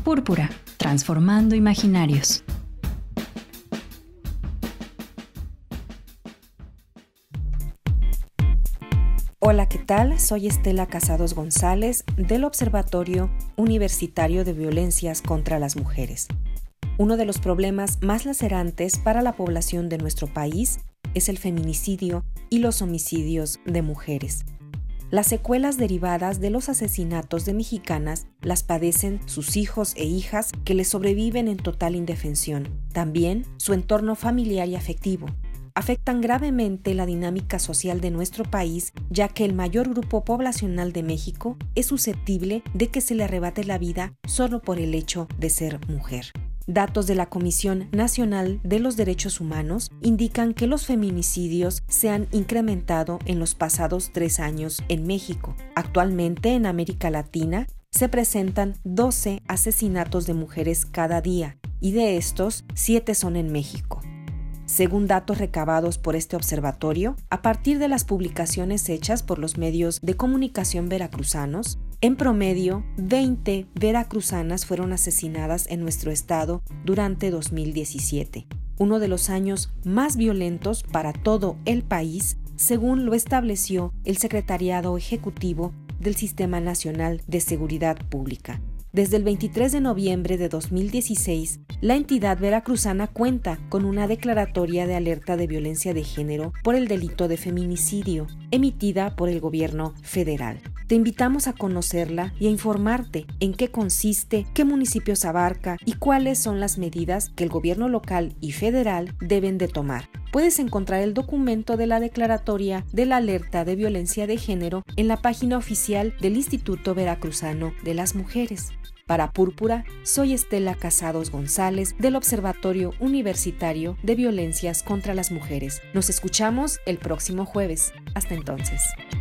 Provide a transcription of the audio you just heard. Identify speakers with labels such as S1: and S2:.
S1: Púrpura, transformando imaginarios.
S2: Hola, ¿qué tal? Soy Estela Casados González del Observatorio Universitario de Violencias contra las Mujeres. Uno de los problemas más lacerantes para la población de nuestro país es el feminicidio y los homicidios de mujeres. Las secuelas derivadas de los asesinatos de mexicanas las padecen sus hijos e hijas que les sobreviven en total indefensión. También su entorno familiar y afectivo. Afectan gravemente la dinámica social de nuestro país, ya que el mayor grupo poblacional de México es susceptible de que se le arrebate la vida solo por el hecho de ser mujer. Datos de la Comisión Nacional de los Derechos Humanos indican que los feminicidios se han incrementado en los pasados 3 años en México. Actualmente en América Latina se presentan 12 asesinatos de mujeres cada día y de estos 7 son en México. Según datos recabados por este observatorio, a partir de las publicaciones hechas por los medios de comunicación veracruzanos, en promedio, 20 veracruzanas fueron asesinadas en nuestro estado durante 2017, uno de los años más violentos para todo el país, según lo estableció el Secretariado Ejecutivo del Sistema Nacional de Seguridad Pública. Desde el 23 de noviembre de 2016, la entidad veracruzana cuenta con una declaratoria de alerta de violencia de género por el delito de feminicidio, emitida por el gobierno federal. Te invitamos a conocerla y a informarte en qué consiste, qué municipios abarca y cuáles son las medidas que el gobierno local y federal deben de tomar. Puedes encontrar el documento de la declaratoria de la alerta de violencia de género en la página oficial del Instituto Veracruzano de las Mujeres. Para Púrpura, soy Estela Casados González del Observatorio Universitario de Violencias contra las Mujeres. Nos escuchamos el próximo jueves. Hasta entonces.